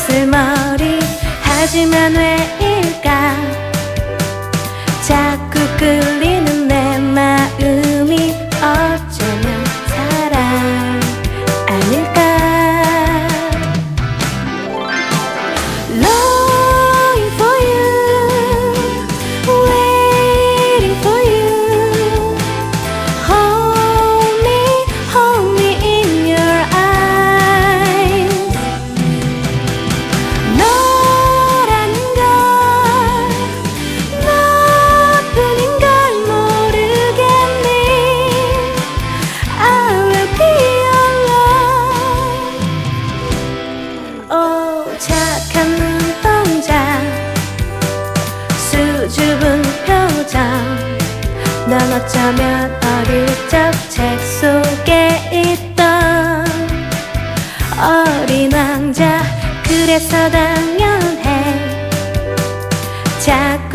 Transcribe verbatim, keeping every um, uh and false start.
쓸쓸머리 하지만 왜일까 자꾸 끌리는 내 마음이 어쩌면 사랑 아닐까. Longing for you, waiting for you. Hold me, hold me in your eyes. 너라는 걸, 너뿐인 걸 모르겠니. I will be your love. 오 착한 눈동자, 수줍은 표정. 넌 어쩌면 어릴 적 책 속에 있던 어린 왕자. 그래서 당연해 작